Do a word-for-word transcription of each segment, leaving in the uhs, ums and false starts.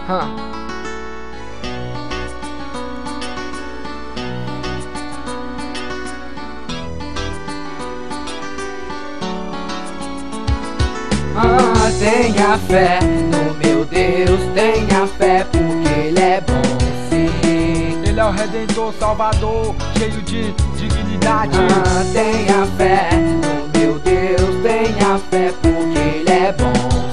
Huh. Ah, tenha fé no meu Deus, tenha fé porque Ele é bom, sim. Ele é o Redentor, Salvador, cheio de dignidade. Ah, tenha fé no meu Deus, tenha fé porque Ele é bom,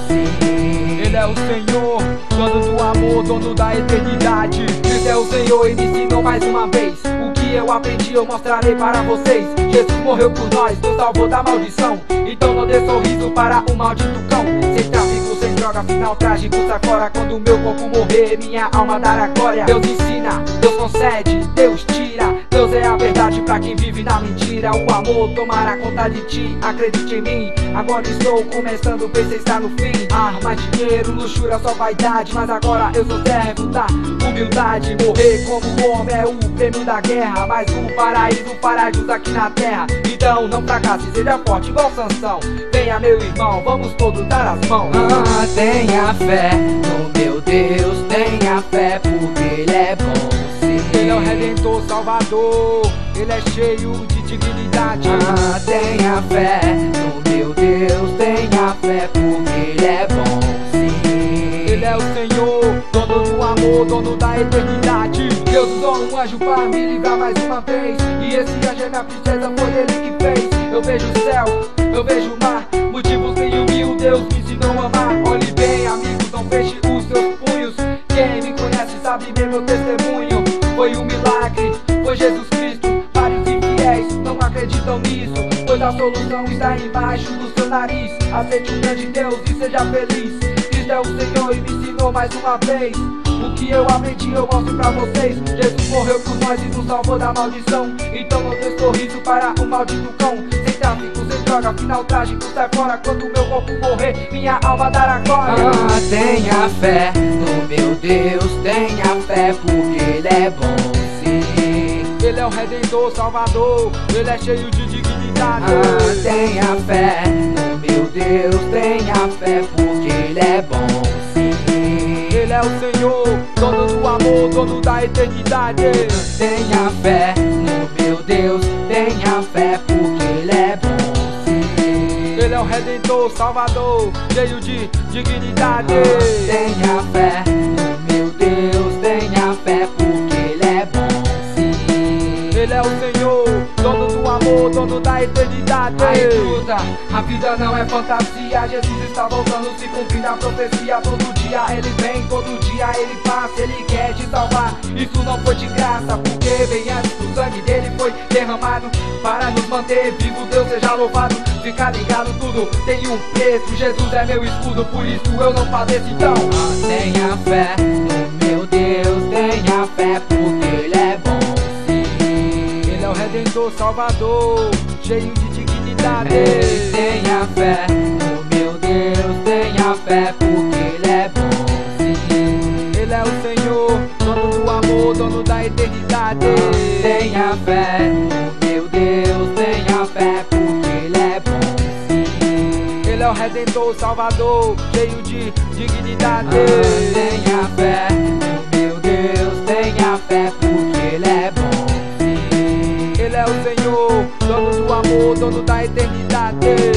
sim. Ele é o Senhor, dono do amor, dono da eternidade. Cristo é o Senhor e me ensinou mais uma vez. O que eu aprendi eu mostrarei para vocês. Jesus morreu por nós, nos salvou da maldição. Então não dê sorriso para o maldito cão. Sem tráfico, sem droga, final trágico sai fora. Quando meu corpo morrer, minha alma dará glória. Deus ensina, Deus concede, Deus tira. Deus é a verdade pra quem vive na mentira. O amor tomará conta de ti, acredite em mim. Agora estou começando, pensei estar no fim. Arma, dinheiro, luxúria, só vaidade. Mas agora eu sou servo da humildade. Morrer como homem é o prêmio da guerra. Mas o paraíso fará jus aqui na terra. Então não fracasse, seja forte igual Sansão. Venha meu irmão, vamos todos dar as mãos. Ah, tenha fé no meu Deus, tenha fé porque Ele é bom, sim. Ele é o Redentor, Salvador, Ele é cheio de dignidade. Ah, tenha fé no meu Deus, tenha fé porque Ele é bom, sim. Ele é o Senhor, dono do amor, dono da eternidade. Deus usou um anjo para me livrar mais uma vez. E esse anjo é minha princesa, foi Ele que fez. Eu vejo o céu, eu vejo o mar, motivos mil mil, Deus me ensinou a amar. Olhe bem, amigos, não feche os seus punhos. Quem me conhece sabe ver meu testemunho. Foi um milagre, foi Jesus Cristo. Vários infiéis não acreditam nisso, pois a solução está embaixo do seu nariz. Aceite o grande Deus e seja feliz. Cristo é o Senhor e me ensinou mais uma vez. O que eu aprendi eu mostro pra vocês. Jesus morreu por nós e nos salvou da maldição. Então não dê sorriso para o maldito cão. Sem tráfico, sem droga, final trágico sai fora. Quando meu corpo morrer, minha alma dará glória. Ah, tenha fé no meu Deus, tenha fé porque Ele é bom, sim. Ele é o Redentor, Salvador, Ele é cheio de dignidade. Ah, tenha fé no meu Deus, tenha fé porque Ele é bom, sim. Ele é o Senhor, dono do amor, dono da eternidade. Tenha fé no meu Deus, tenha fé porque Ele é bom, sim. Ele é o Redentor, Salvador, cheio de dignidade. Ah, tenha fé no meu Deus, tenha fé porque Ele é bom, sim. Ele é o Senhor, dono do amor, dono da eternidade. A escuta, a vida não é fantasia. Jesus está voltando, se cumprindo a profecia. Todo dia Ele vem, todo dia Ele passa. Ele quer te salvar, isso não foi de graça, porque bem antes o sangue dele foi derramado para nos manter vivos. Deus seja louvado, fica ligado, tudo tem um preço. Jesus é meu escudo, por isso eu não padeço. Então ah, tenha fé no meu Deus, tenha fé porque Ele é bom, sim. Ele é o Redentor, Salvador, cheio de dignidade. Ei, tenha fé no meu Deus, tenha fé porque Ele é bom, sim. Ele é o Senhor, dono do amor, dono da eternidade. Ah, tenha fé no meu Deus, tenha fé porque Ele é bom, sim. Ele é o Redentor, Salvador, cheio de dignidade. Ah, tenha fé no meu Deus, tenha fé porque Ele é bom, sim. Ele é o Senhor, dono do amor, dono da eternidade.